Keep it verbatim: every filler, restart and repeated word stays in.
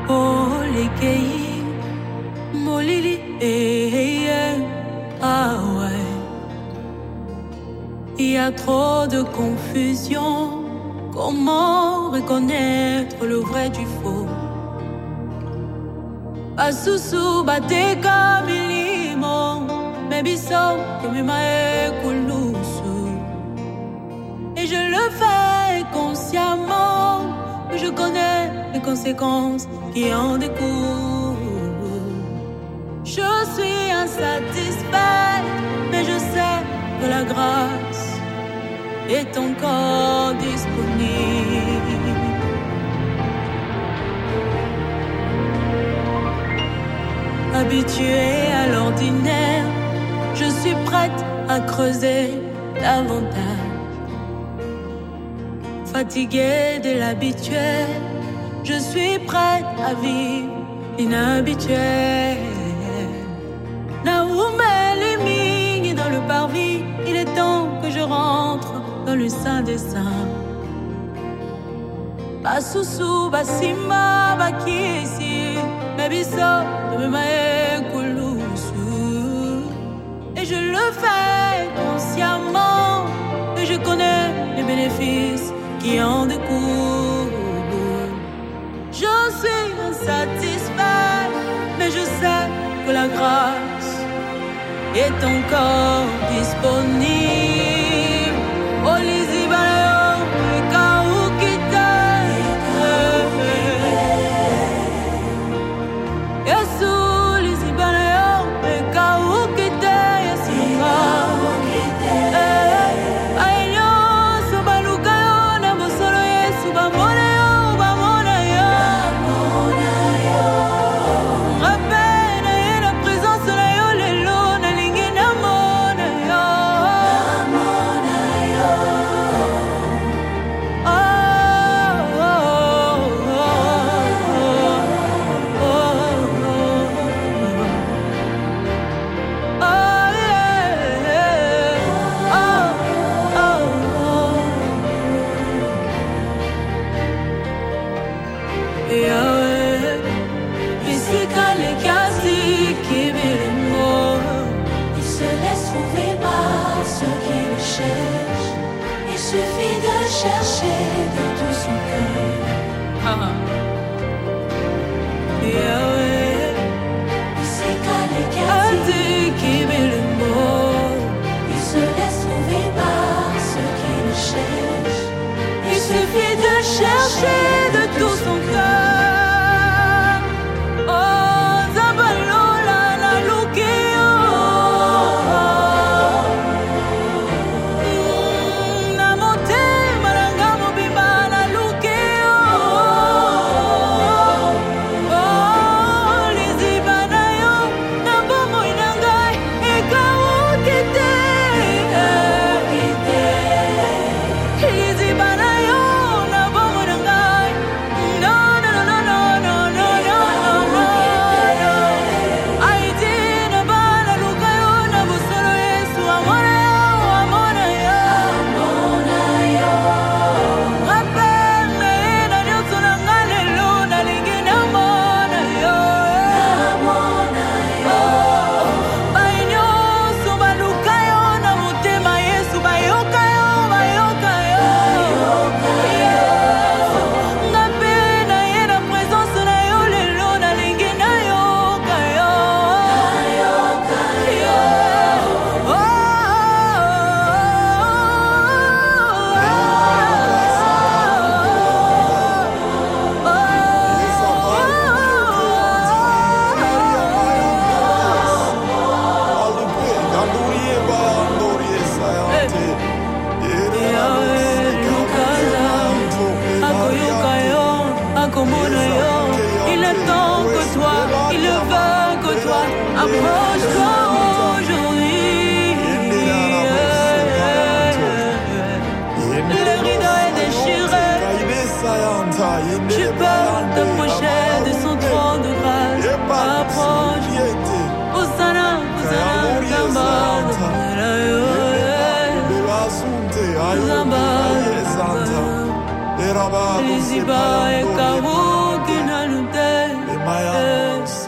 Oh, les keyi, molili, eh, eh, eh, ah ouais. Il y a trop de confusion. Comment reconnaître le vrai du faux? Basusu bateka milimo, mebiso kumimae kulusu. Et je le fais consciemment, mais je connais les conséquences qui en découlent. Je suis insatisfaite, mais je sais que la grâce est encore disponible. Habituée à l'ordinaire, je suis prête à creuser davantage. Fatiguée de l'habituel, je suis prête à vivre l'inhabituel. Naoumelimi dans le parvis, il est temps que je rentre dans le sein des saints. Basusu, basima, bakisi, mebiso, memae kulusu. Et je le fais consciemment, et je connais les bénéfices qui en découlent. Je suis insatisfait, mais je sais que la grâce est encore disponible. Oh, les Ibaléons, les Kaoukite, Yassou, les Ibaléons, les Kaoukite, Yassou, Aïnyo, Sobalukayo, Nabosolo, Yesu, Bamonayo, Bamonayo, Rappelle, la présence de la yo, les lots, la ligne, Namonayo. Il se laisse trouver par ceux qui le cherchent. Il suffit de chercher de tout son cœur. Il sait qu'à il se laisse trouver par ceux qui le cherchent. Il suffit de chercher de tout son cœur. Oh, Zabalola, la Lukio. Namote, Marangamo, Bimba, la Lukio. Oh, les Ibanayo, Nabomo, Inangai, et Kaoukite. Les Ibanayo, Nabomo, Inangai. No, no, no, no, no, no, no, no, no. Haïti, Nabala, Lukayo, Nabosolo, Yesu, Amonayo, Amonayo. Rappelle, na nyonso na nga lelo, nalingi namonayo. Bai nyonso baluka yo na motema Yesu, bayoka yo, bayoka yo. Nga mpe na ye na présence na yo lelo, nalingi nayoka yo. Il n'attend que toi, il ne veut que toi. Approche-toi aujourd'hui. Le rideau est déchiré. Je peux t'approcher de son trône de grâce. Approche. Hosanna, Hosanna, Gamba, Gamba, Gamba. Les Iba et Kawo qui n'ont my utmost.